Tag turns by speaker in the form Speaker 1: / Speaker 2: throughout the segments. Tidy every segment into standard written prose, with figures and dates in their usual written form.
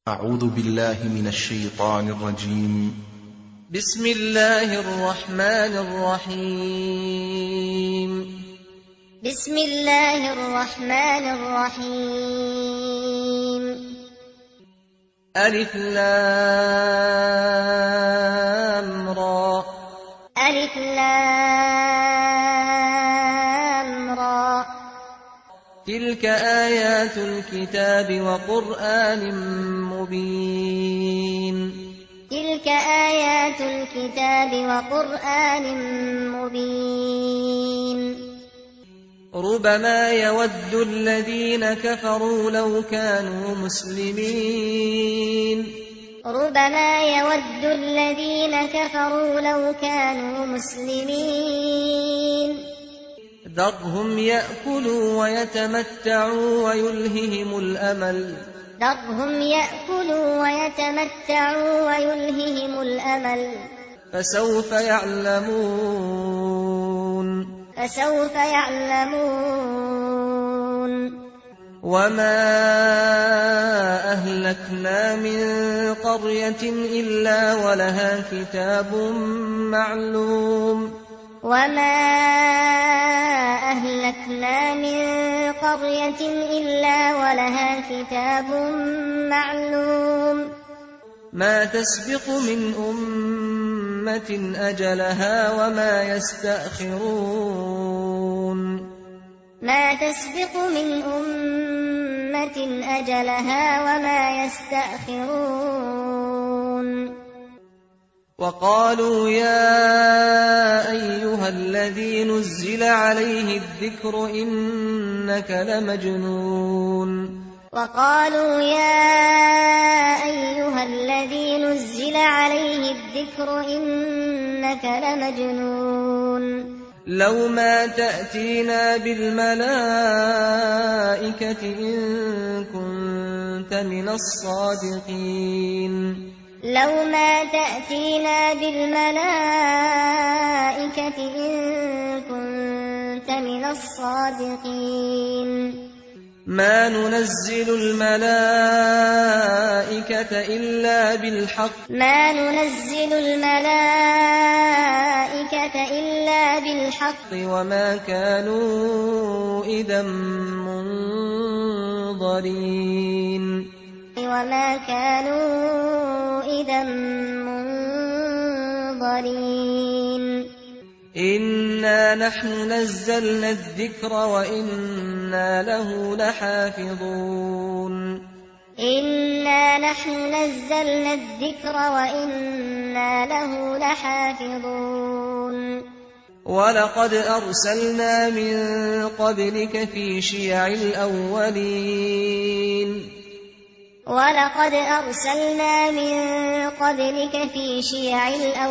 Speaker 1: أعوذ بالله من الشيطان الرجيم.
Speaker 2: بسم الله الرحمن الرحيم.
Speaker 3: بسم الله الرحمن الرحيم.
Speaker 2: ألف لام را.
Speaker 3: ألف لام را.
Speaker 2: تلك آيات الكتاب وقرآن مبين.
Speaker 3: تلك آيات الكتاب وقرآن مبين.
Speaker 2: ربما يود الذين كفروا لو كانوا مسلمين.
Speaker 3: ربما يود الذين كفروا لو كانوا مسلمين.
Speaker 2: ذرهم يأكلوا ويتمتعوا ويلههم الأمل.
Speaker 3: ذرهم يأكلوا ويتمتعوا ويلههم الأمل.
Speaker 2: فسوف يعلمون.
Speaker 3: فسوف يعلمون.
Speaker 2: وما أهلكنا من قرية إلا ولها كتاب معلوم.
Speaker 3: وما أهلكنا من قرية إلا ولها كتاب معلوم.
Speaker 2: ما تسبق من أمة أجلها وما يستأخرون.
Speaker 3: ما تسبق من أمة أجلها وما يستأخرون.
Speaker 2: وقالوا يا أيها الذي نزل عليه الذكر إنك لمجنون.
Speaker 3: وقالوا يا أيها الذي نزل عليه الذكر إنك لمجنون.
Speaker 2: لو ما تأتينا بالملائكة إن كنت من الصادقين.
Speaker 3: لو ما تأتينا بالملائكة إن كنت من الصادقين.
Speaker 2: ما ننزل الملائكة إلا بالحق.
Speaker 3: ما ننزل الملائكة إلا بالحق.
Speaker 2: وما كانوا إذا منظرين.
Speaker 3: وما كانوا إذا منظرين.
Speaker 2: إنا نحن نزلنا الذكر وإنا له لحافظون.
Speaker 3: إنا نحن نزلنا الذكر وإنا له لحافظون.
Speaker 2: ولقد أرسلنا من قبلك في شيع الأولين.
Speaker 3: ولقد أرسلنا من قبلك في شيع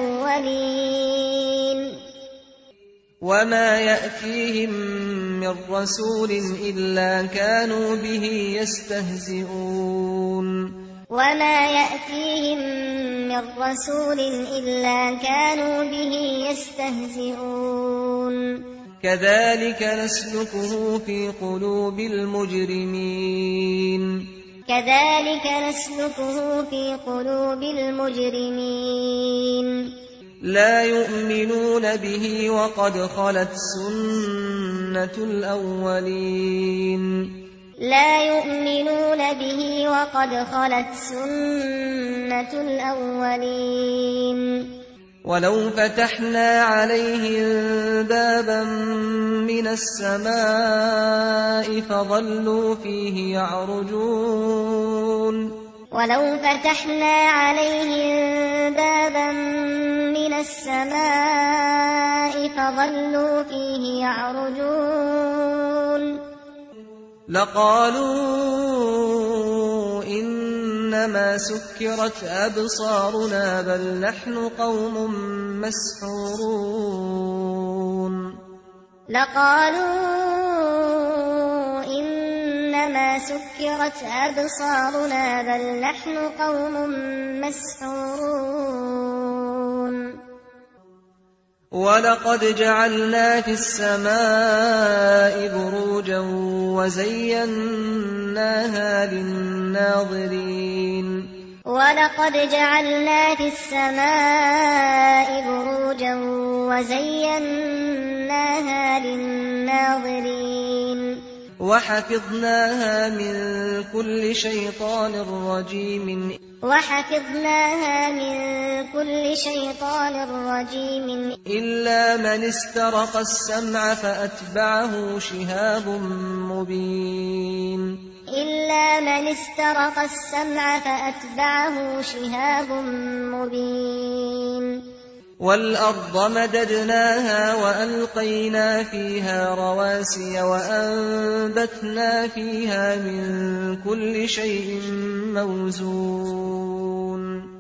Speaker 3: الأولين.
Speaker 2: وما يأتيهم من رسول إلا كانوا به يستهزئون.
Speaker 3: وما يأتيهم من رسول إلا كانوا به يستهزئون.
Speaker 2: كذلك نسلكه في قلوب المجرمين.
Speaker 3: كذلك نسلكه في قلوب المجرمين.
Speaker 2: لا يؤمنون به وقد خلت سنة الأولين.
Speaker 3: لا يؤمنون به وقد خلت سنة الأولين.
Speaker 2: ولو فتحنا عليهم بابا من السماء فظلوا فيه يعرجون.
Speaker 3: ولو فتحنا عليهم بابا من السماء فظلوا فيه يعرجون.
Speaker 2: لقالوا إنما سكرت أبصارنا بل نحن قوم مسحورون.
Speaker 3: لقالوا إنما سكرت أبصارنا بل نحن قوم مسحورون.
Speaker 2: ولقد جعلنا في السماء بروجا وزيناها للناظرين.
Speaker 3: وَلَقَدْ جَعَلْنَا فِي السَّمَاءِ بُرُوجًا وَزَيَّنَّاهَا لِلنَّاظِرِينَ
Speaker 2: وَحَفِظْنَاهَا مِن كُلِّ شَيْطَانٍ رَّجِيمٍ إِلَّا مَنِ اسْتَرَقَ السَّمْعَ فَأَتْبَعَهُ شِهَابٌ مُّبِينٌ وَالْأَرْضَ مَدَدْنَاهَا وَأَلْقَيْنَا فِيهَا رَوَاسِيَ وَأَنبَتْنَا فِيهَا مِن كُلِّ شَيْءٍ مَّوْزُونٍ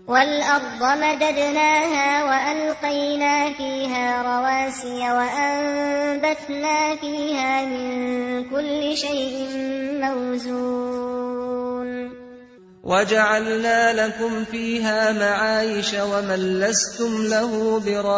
Speaker 2: وَجَعَلْنَا لَكُمْ فِيهَا مَعَايِشَ وَمَن لَّسْتُمْ لَهُ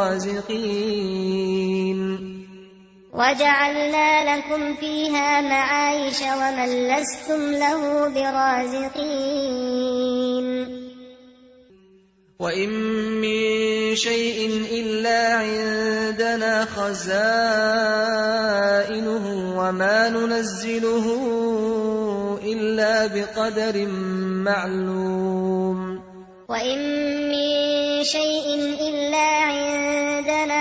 Speaker 2: بِرَازِقِينَ وَإِن مِّن شَيْءٍ إِلَّا عِندَنَا خَزَائِنُهُ وَمَا نُنَزِّلُهُ إِلَّا بِقَدَرٍ مَّعْلُومٍ
Speaker 3: وَإِن مِّن شَيْءٍ إِلَّا عِندَنَا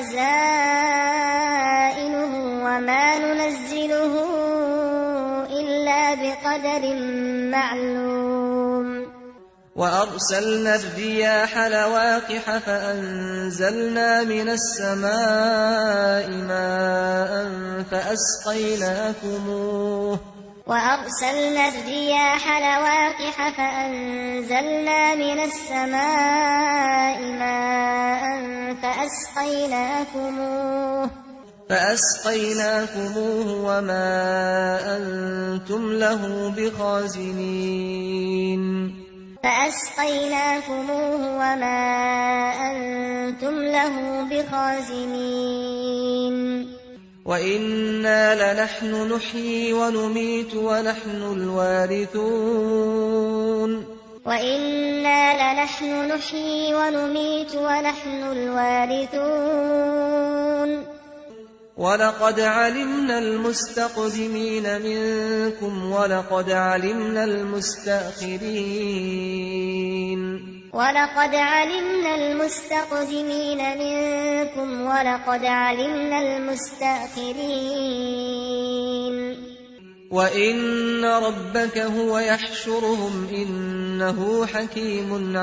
Speaker 3: خَزَائِنُهُ وَمَا نُنَزِّلُهُ إِلَّا بِقَدَرٍ مَّعْلُومٍ
Speaker 2: وَأَرْسَلْنَا الرِّيَاحَ لَوَاقِحَ فَأَنزَلْنَا مِنَ السَّمَاءِ مَاءً فَأَسْقَيْنَاكُمُوهُ وَمَا أَنتُمْ لَهُ بِخَازِنِينَ وَإِنَّا لَنَحْنُ نُحْيِي وَنُمِيتُ وَنَحْنُ الْوَارِثُونَ وَلَقَدْ عَلِمْنَا الْمُسْتَقْدِمِينَ مِنكُمْ وَلَقَدْ عَلِمْنَا الْمُسْتَأْخِرِينَ وَإِنَّ رَبَّكَ هُوَ يَحْشُرُهُمْ ۚ إِنَّهُ حَكِيمٌ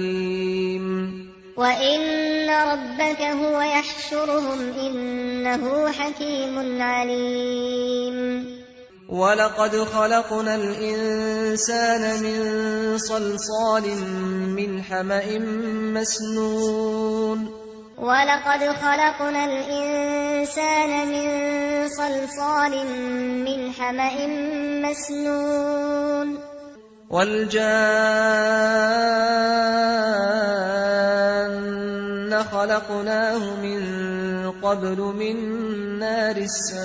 Speaker 2: عَلِيمٌ وَلَقَدْ خَلَقْنَا الْإِنسَانَ مِن صَلْصَالٍ مِّنْ حَمَإٍ مَّسْنُونٍ وَالْجَانَّ خَلَقْنَاهُ مِن قَبْلُ مِن نَّارِ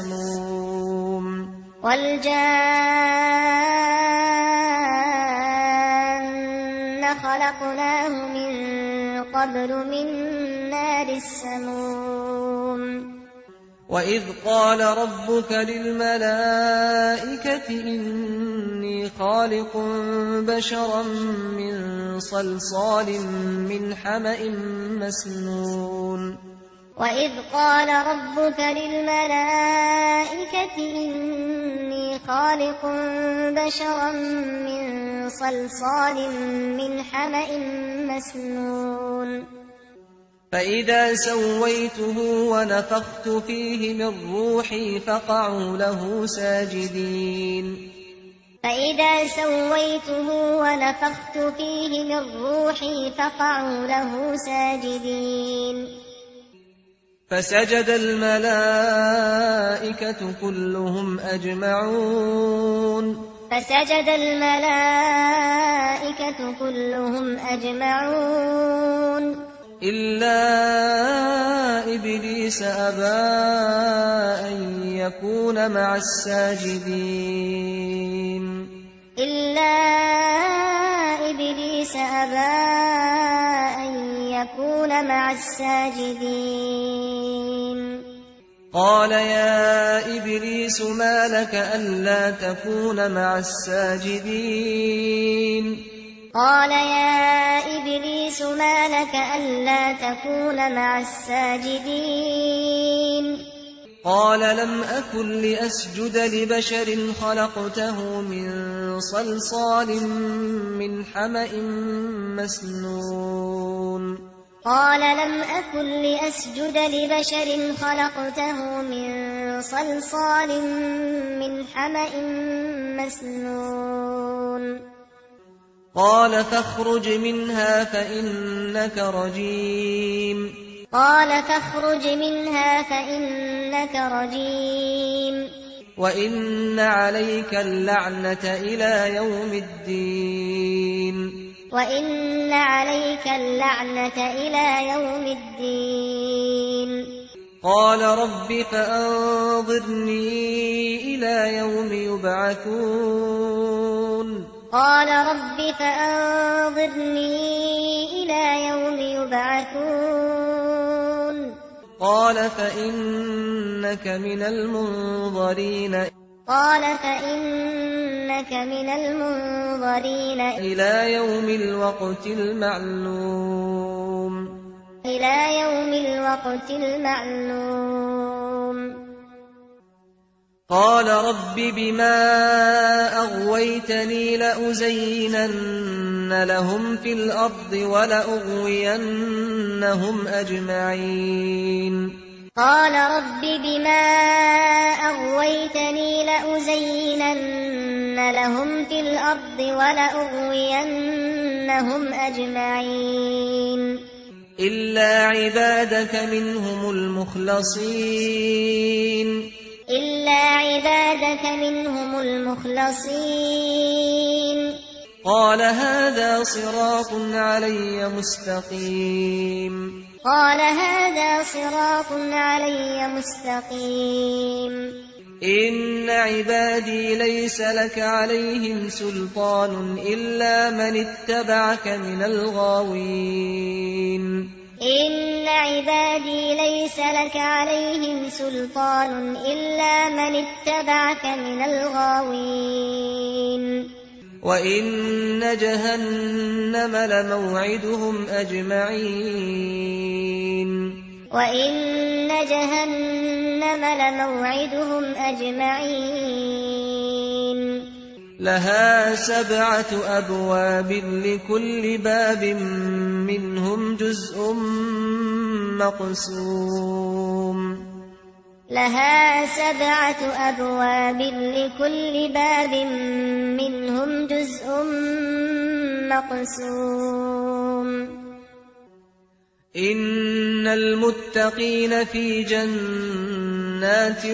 Speaker 2: السَّمُومِ وَإِذْ قَالَ رَبُّكَ لِلْمَلَائِكَةِ إِنِّي خَالِقٌ بَشَرًا مِّن صَلْصَالٍ مِّنْ حَمَإٍ مَّسْنُونٍ فَإِذَا سَوَّيْتُهُ وَنَفَخْتُ فِيهِ مِن رُّوحِي فَقَعُوا لَهُ سَاجِدِينَ فَسَجَدَ الْمَلَائِكَةُ كُلُّهُمْ أَجْمَعُونَ إِلَّا إِبْلِيسَ أَبَىٰ أَن يَكُونَ مَعَ السَّاجِدِينَ
Speaker 3: إبليس أبى أن يكون مع الساجدين
Speaker 2: قال يا إبليس ما لك ألا تكون مع الساجدين
Speaker 3: قال يا إبليس ما لك ألا تكون مع الساجدين
Speaker 2: قال لم أكن لأسجد لبشر خلقته من صلصال من حمأ مسنون
Speaker 3: قال لم أكن لأسجد لبشر خلقته من صلصال من حمأ مسنون
Speaker 2: قال فاخرج منها فإنك رجيم
Speaker 3: قال فاخرج منها فإنك رجيم
Speaker 2: وإن عليك اللعنة إلى يوم الدين
Speaker 3: وإن عليك اللعنة إلى يوم الدين
Speaker 2: قال رب فأنظرني إلى يوم يبعثون
Speaker 3: قال رب فأنظرني إلى يوم يبعثون
Speaker 2: قال فإنك من المنظرين
Speaker 3: قال فإنك من المنظرين
Speaker 2: إلى يوم الوقت المعلوم
Speaker 3: إلى يوم الوقت المعلوم
Speaker 2: قال رب بما أغويتني لأزينن لهم في الأرض ولأغوينهم أجمعين
Speaker 3: قال رب بما أغويتني لأزينن لهم في الأرض ولأغوينهم أجمعين
Speaker 2: إلا عبادك منهم المخلصين
Speaker 3: إلا عبادك منهم المخلصين
Speaker 2: قال هذا صراط علي مستقيم
Speaker 3: قال هذا صراط علي مستقيم
Speaker 2: إن عبادي ليس لك عليهم سلطان إلا من اتبعك من الغاوين
Speaker 3: إن عبادي ليس لك عليهم سلطان إلا من اتبعك من الغاوين
Speaker 2: وإن جهنم لموعدهم أجمعين
Speaker 3: وإن جهنم لموعدهم أجمعين
Speaker 2: لها 7 أبواب لكل باب منهم جزء مقسوم
Speaker 3: لها 7 أبواب لكل باب منهم جزء مقسوم
Speaker 2: إن المتقين في جنات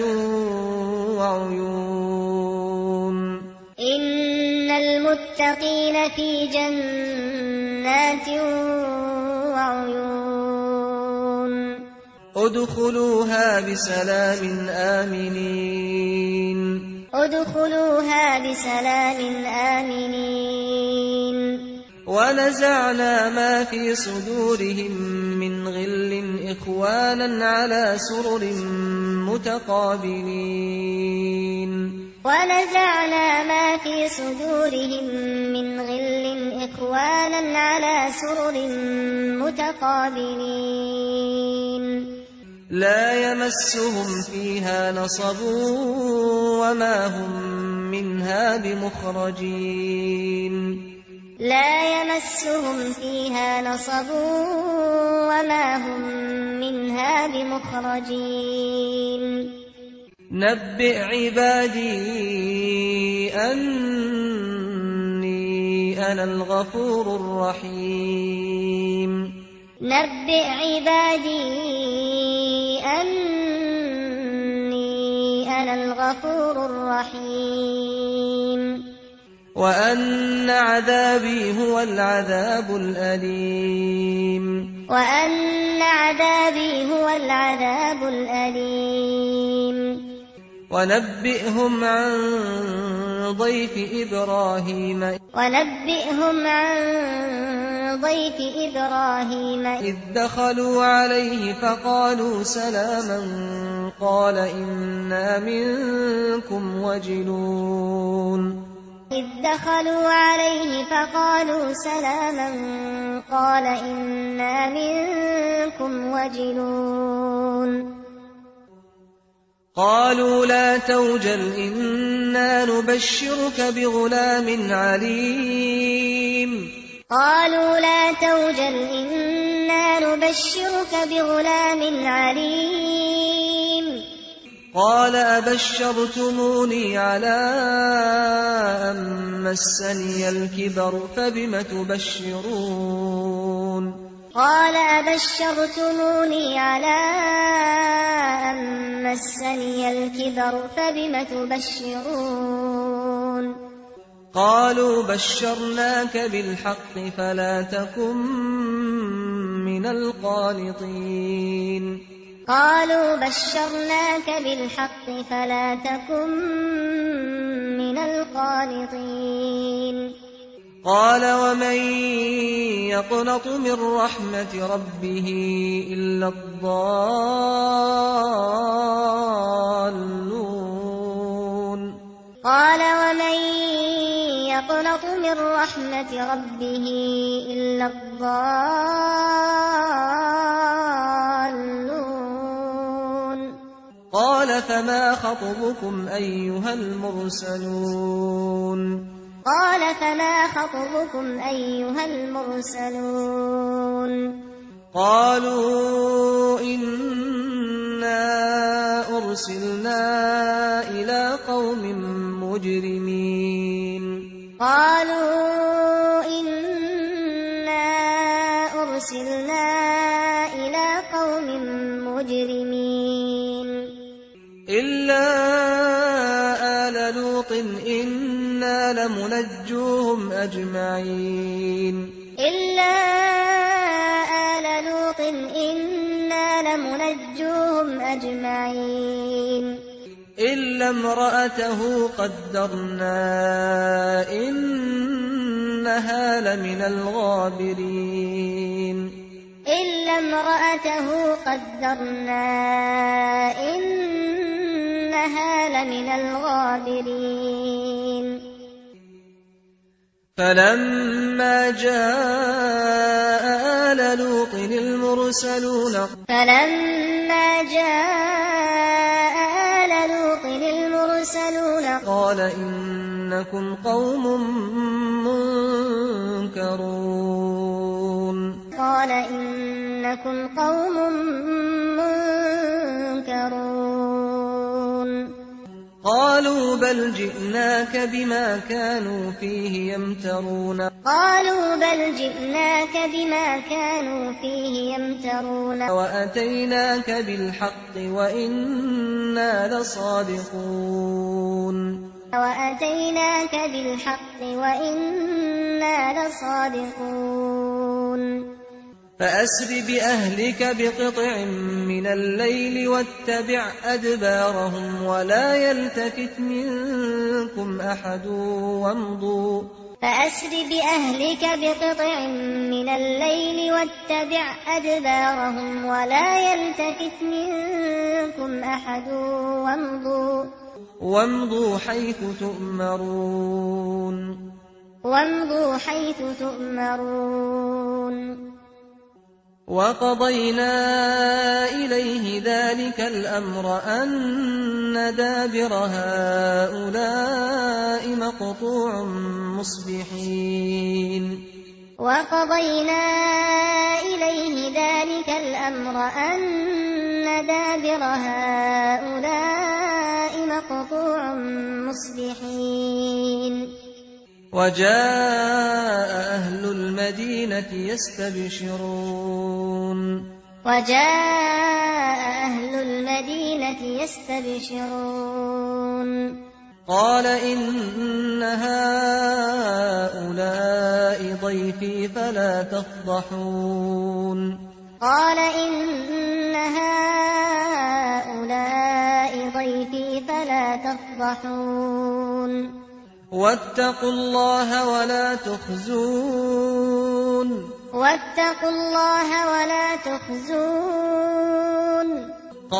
Speaker 2: وعيون
Speaker 3: إن المتقين في جنات وعيون
Speaker 2: ادخلوها بسلام آمنين
Speaker 3: ادخلوها بسلام آمنين
Speaker 2: ونزعنا ما في صدورهم من غل إخوانا على سرر متقابلين
Speaker 3: ونزعنا ما في صدورهم من غل إخوانا على سرر متقابلين
Speaker 2: لا يمسهم فيها نصب وما هم منها بمخرجين
Speaker 3: لا يمسهم فيها نصب وما هم منها بمخرجين
Speaker 2: نبئ عبادي أني أنا الغفور الرحيم
Speaker 3: نبئ عبادي أني أنا الغفور الرحيم
Speaker 2: وأن عذابي هو العذاب الأليم
Speaker 3: وأن عذابي هو العذاب الأليم
Speaker 2: ونبئهم عن ضيف إبراهيم إذ دخلوا عليه فقالوا سلاما قال إنا منكم وجلون قالوا لا توجل إنا نبشرك بغلام عليم قال أبشرتموني على أن مسني الكبر فبم تبشرون قال قالوا بشرناك بالحق فلا تكن من القانطين قال ومن يقنط من رحمة ربه إلا الضالون قال فما خطبكم أيها المرسلون قالوا إنا أرسلنا إلى قوم مجرمين إلا آل لوط إنا لمنجوهم أجمعين إلا امرأته قدرنا إنها لمن الغابرين فلما جاء آل لوط المرسلون قال إنكم قوم منكرون قالوا بل جئناك بما كانوا فيه يمترون وأتيناك بالحق وإنا لصادقون فأسر بأهلك بقطع من الليل واتبع أدبارهم ولا يلتفت منكم أحد وامضوا حيث تؤمرون وقضينا إليه ذلك الأمر أن دابر هؤلاء مقطوع مصبحين وجاء أهل المدينة يستبشرون قال إن هؤلاء ضيفي فلا تفضحون
Speaker 3: أَلَّا تَفْضَحُونَ
Speaker 2: وَاتَّقُوا اللَّهَ وَلَا تُخْزُونِ
Speaker 3: وَاتَّقُوا اللَّهَ وَلَا تُخْزُونِ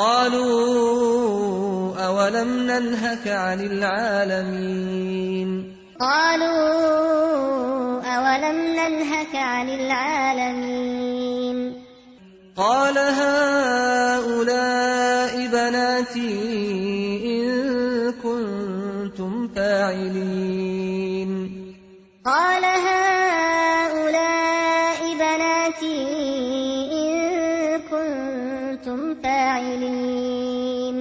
Speaker 2: قَالُوا أَوَلَمْ نَنْهَكَ عَنِ الْعَالَمِينَ
Speaker 3: قَالُوا أَوَلَمْ نَنْهَكَ عَنِ الْعَالَمِينَ
Speaker 2: قَالَ هَٰؤُلَاءِ بَنَاتِي إِن كُنتُمْ فَاعِلِينَ
Speaker 3: قَالَ هَٰؤُلَاءِ بَنَاتِي إِن كُنتُمْ فَاعِلِينَ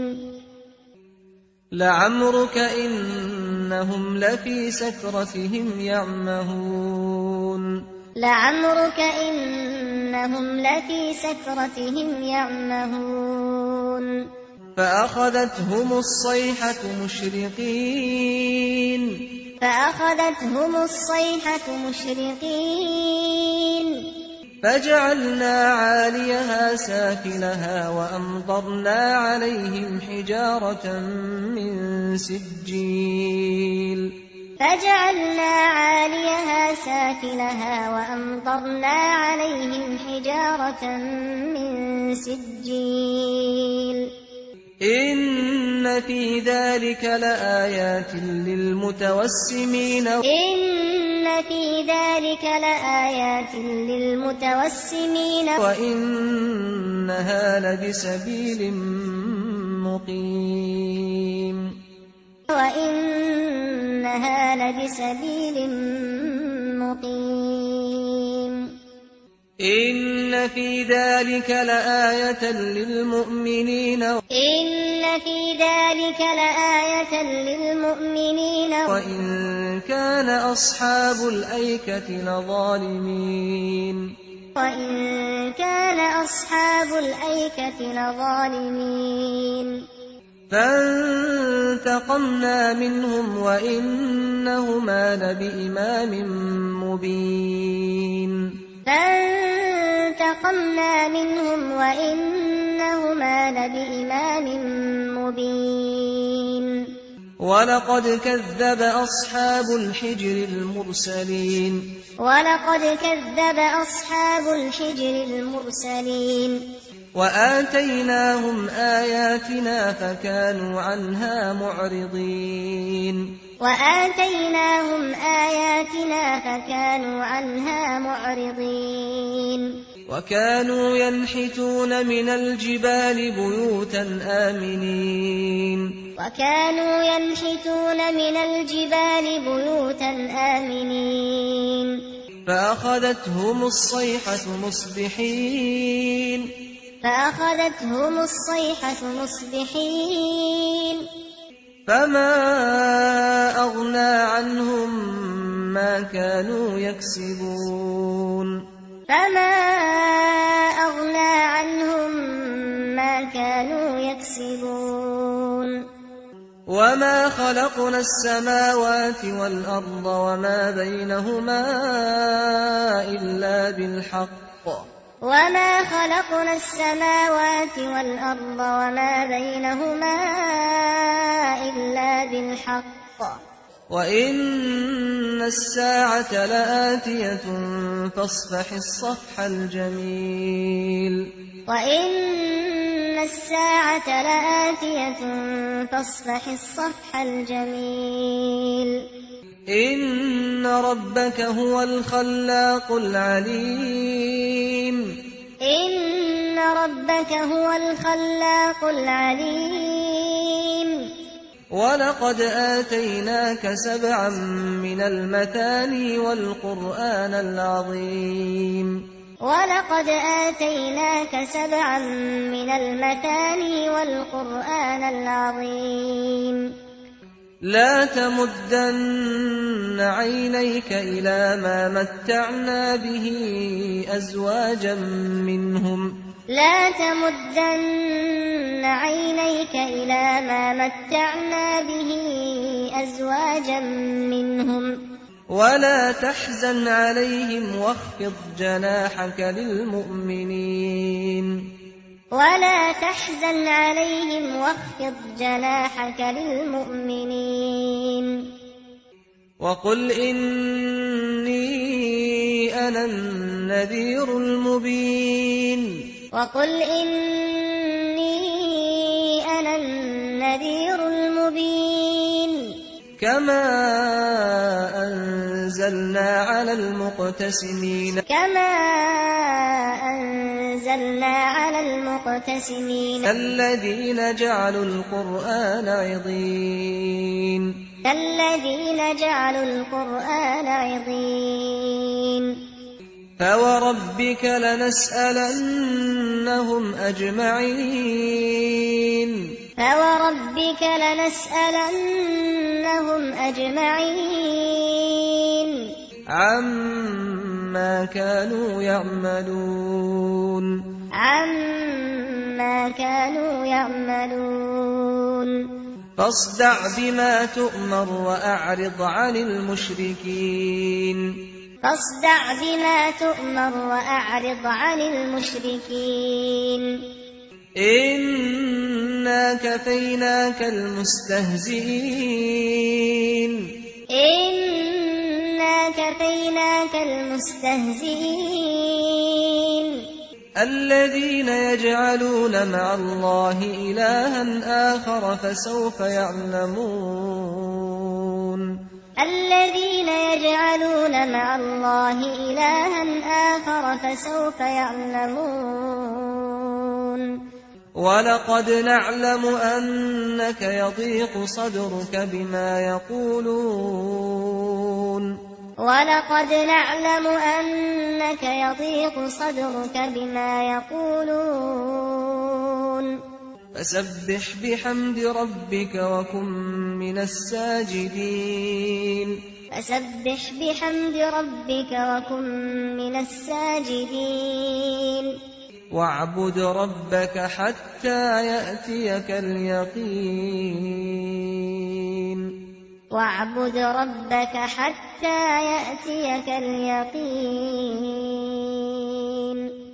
Speaker 2: لَعَمْرُكَ إِنَّهُمْ لَفِي سَكْرَتِهِمْ يَعْمَهُونَ
Speaker 3: لَعَمْرُكَ إِنَّهُمْ لَفِي سَكْرَتِهِمْ يَعْمَهُونَ
Speaker 2: فَأَخَذَتْهُمُ الصَّيْحَةُ مُشْرِقِينَ
Speaker 3: فَأَخَذَتْهُمُ الصَّيْحَةُ مُشْرِقِينَ
Speaker 2: فَجَعَلْنَا عَالِيَهَا سَافِلَهَا وَأَمْطَرْنَا عَلَيْهِمْ حِجَارَةً مِّن سِجِّيلٍ
Speaker 3: فَجَعَلْنَا عَالِيَهَا سَافِلَهَا وَأَمْطَرْنَا عَلَيْهِمْ حِجَارَةً مِّن سِجِّيلٍ
Speaker 2: إِنَّ فِي ذَلِكَ لَآيَاتٍ لِّلْمُتَوَسِّمِينَ
Speaker 3: إِنَّ فِي ذَلِكَ لَآيَاتٍ لِّلْمُتَوَسِّمِينَ
Speaker 2: وَإِنَّهَا لَبِسَبِيلٍ مُّقِيمٍ
Speaker 3: وَإِنَّهَا لَبِسَبِيلٍ مُّقِيمٍ
Speaker 2: إِنَّ فِي ذَلِكَ لَآيَةً لِّلْمُؤْمِنِينَ
Speaker 3: إِنَّ فِي ذَلِكَ لَآيَةً لِّلْمُؤْمِنِينَ
Speaker 2: وَإِن كَانَ أَصْحَابُ الْأَيْكَةِ لَظَالِمِينَ
Speaker 3: وَإِن كَانَ أَصْحَابُ الْأَيْكَةِ لَظَالِمِينَ
Speaker 2: فَانتَقَمْنَا مِنْهُمْ وَإِنَّهُمَا لَبِإِمَامٍ مُّبِينٍ
Speaker 3: فَانتَقَمْنَا مِنْهُمْ وَإِنَّهُمَا لَبِإِمَامٍ مُّبِينٍ
Speaker 2: وَلَقَدْ كَذَّبَ أَصْحَابُ الْحِجْرِ الْمُرْسَلِينَ
Speaker 3: وَلَقَدْ كَذَّبَ أَصْحَابُ الْحِجْرِ الْمُرْسَلِينَ
Speaker 2: وَآتَيْنَاهُمْ آيَاتِنَا فَكَانُوا عَنْهَا مُعْرِضِينَ
Speaker 3: وَآتَيْنَاهُمْ آيَاتِنَا فَكَانُوا عَنْهَا مُعْرِضِينَ
Speaker 2: وَكَانُوا يَنْحِتُونَ مِنَ الْجِبَالِ بُيُوتًا آمِنِينَ
Speaker 3: وَكَانُوا يَنْحِتُونَ مِنَ الْجِبَالِ بُيُوتًا آمِنِينَ
Speaker 2: فَأَخَذَتْهُمُ الصَّيْحَةُ مُصْبِحِينَ
Speaker 3: فَأَخَذَتْهُمُ الصَّيْحَةُ مُصْبِحِينَ
Speaker 2: فَمَا أَغْنَىٰ عَنْهُم مَّا كَانُوا يَكْسِبُونَ
Speaker 3: فَمَا أَغْنَىٰ عَنْهُم مَّا كَانُوا يَكْسِبُونَ
Speaker 2: وَمَا خَلَقْنَا السَّمَاوَاتِ وَالْأَرْضَ وَمَا بَيْنَهُمَا إِلَّا بِالْحَقِّ
Speaker 3: وَمَا خَلَقْنَا السَّمَاوَاتِ وَالْأَرْضَ وَمَا بَيْنَهُمَا إِلَّا بِالْحَقِّ
Speaker 2: وَإِنَّ السَّاعَةَ لَآتِيَةٌ فَاصْفَحِ الصَّفْحَ الْجَمِيلَ
Speaker 3: وَإِنَّ السَّاعَةَ لَآتِيَةٌ فَاصْفَحِ الصَّفْحَ الْجَمِيلَ
Speaker 2: إِنَّ رَبَّكَ هُوَ الْخَلَّاقُ الْعَلِيمُ
Speaker 3: إِنَّ رَبَّكَ هُوَ الْخَلَّاقُ الْعَلِيمُ
Speaker 2: وَلَقَدْ آتَيْنَاكَ سَبْعًا مِّنَ الْمَثَانِي وَالْقُرْآنَ الْعَظِيمَ
Speaker 3: وَلَقَدْ آتَيْنَاكَ سَبْعًا مِّنَ الْمَثَانِي وَالْقُرْآنَ الْعَظِيمَ
Speaker 2: لَا تَمُدَّنَّ عَيْنَيْكَ إِلَىٰ مَا مَتَّعْنَا بِهِ أَزْوَاجًا مِّنْهُمْ
Speaker 3: لا تمدن عينيك إلى ما متعنا به أزواجا منهم
Speaker 2: ولا تحزن عليهم واخفض جناحك للمؤمنين
Speaker 3: ولا تحزن عليهم واخفض جناحك للمؤمنين
Speaker 2: وقل إني أنا النذير المبين
Speaker 3: وقل إني أنا النذير المبين
Speaker 2: كما أنزلنا على المقتسمين الذين جعلوا القرآن عضين فوربك لنسألنهم أجمعين عما كانوا يعملون فاصدع بما تؤمر وأعرض عن المشركين إنا كفيناك المستهزئين الذين يجعلون مع الله إلها آخر فسوف يعلمون ولقد نعلم أنك يضيق صدرك بما يقولون فسبح بحمد ربك وكن من الساجدين واعبد ربك حتى يأتيك اليقين